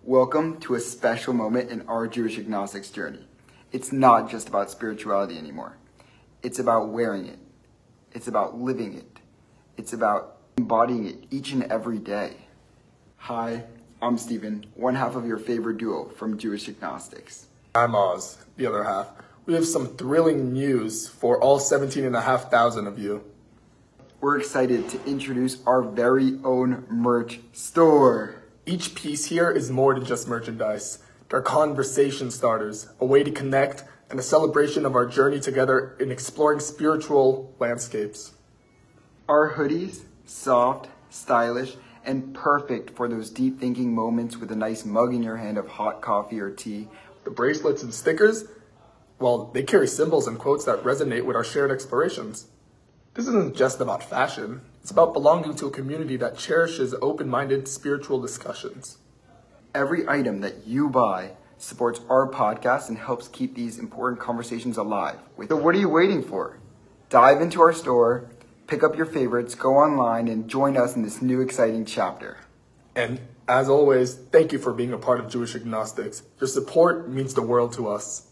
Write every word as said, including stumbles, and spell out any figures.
Welcome to a special moment in our Jewish agnostics journey. It's not just about spirituality anymore. It's about wearing it. It's about living it. It's about embodying it each and every day. Hi, I'm Stephen, one half of your favorite duo from Jewish Agnostics. I'm Oz, the other half. We have some thrilling news for all seventeen and a half thousand of you. We're excited to introduce our very own merch store. Each piece here is more than just merchandise. They're conversation starters, a way to connect, and a celebration of our journey together in exploring spiritual landscapes. Our hoodies, soft, stylish, and perfect for those deep thinking moments with a nice mug in your hand of hot coffee or tea. The bracelets and stickers, well, they carry symbols and quotes that resonate with our shared explorations. This isn't just about fashion. It's about belonging to a community that cherishes open-minded spiritual discussions. Every item that you buy supports our podcast and helps keep these important conversations alive. So what are you waiting for? Dive into our store, pick up your favorites, go online, and join us in this new exciting chapter. And as always, thank you for being a part of Jewish Agnostics. Your support means the world to us.